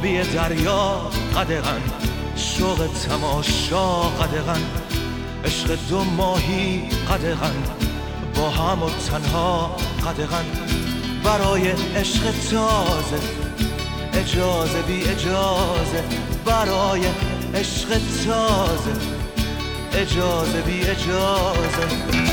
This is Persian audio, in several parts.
آبی دریا قدغن، شوق تماشا قدغن، عشق دو ماهی قدغن، با هم و تنها قدغن، برای عشق تازه اجازه بی اجازه، برای عشق تازه اجازه بی اجازه.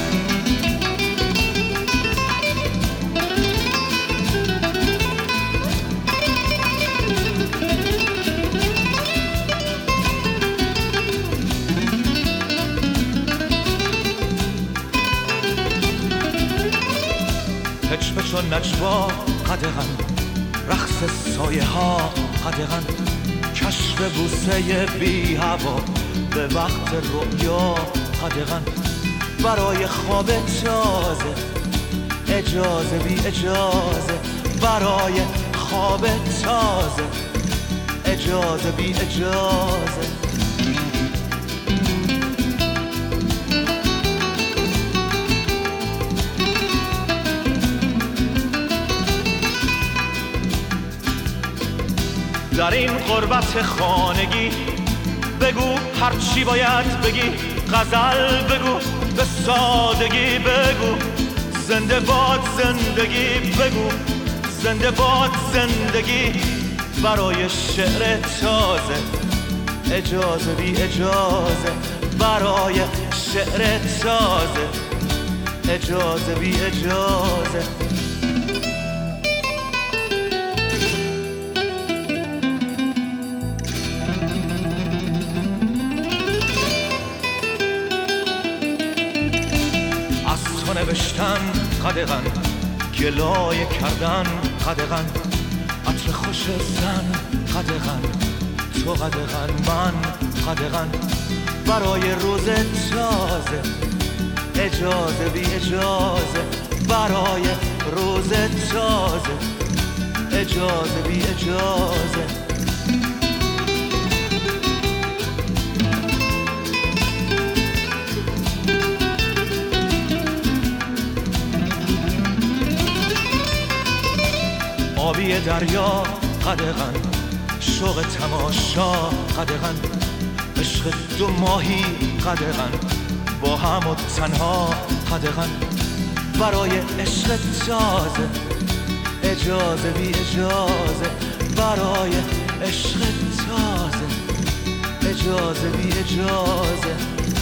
پچ و نجوا قدغن، رقص سایه ها قدغن، کشف بوسه بی هوا به وقت رؤیا قدغن، برای خواب تازه اجازه بی اجازه، برای خواب تازه اجازه بی اجازه. در این غربت خانگی بگو هر چی باید بگی، غزل بگو به سادگی بگو، زنده باد زندگی بگو، زنده باد زندگی، برای شعر تازه اجازه بی اجازه، برای شعر تازه اجازه بی اجازه. نوشتن قدغن، گلایه کردن قدغن، عطر خوش زن قدغن، تو قدغن من قدغن، برای روز تازه اجازه بی اجازه، برای روز تازه اجازه بی اجازه. آبی دریا قدغن، شوق تماشا قدغن، عشق دو ماهی قدغن، با هم و تنها قدغن، برای عشق تازه اجازه بی اجازه، برای عشق تازه اجازه بی اجازه.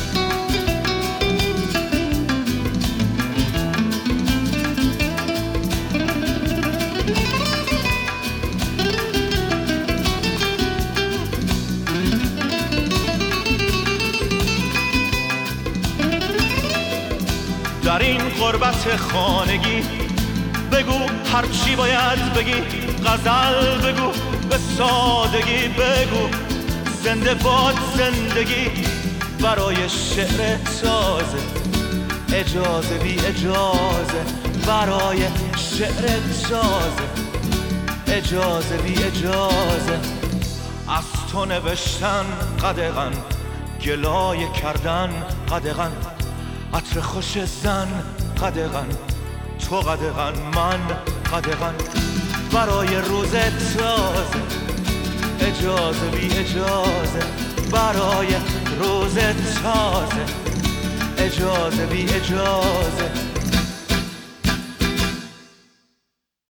در این غربت خانگی بگو هر چی باید بگی، غزل بگو به سادگی بگو، زنده باد زندگی، برای شعر تازه اجازه بی اجازه، برای شعر تازه اجازه بی اجازه. از تو نوشتن قدغن، گلایه کردن قدغن، عطر خوش زن قدغن، تو قدغن من قدغن، برای روز تازه اجازه بی اجازه، برای روز تازه اجازه بی اجازه.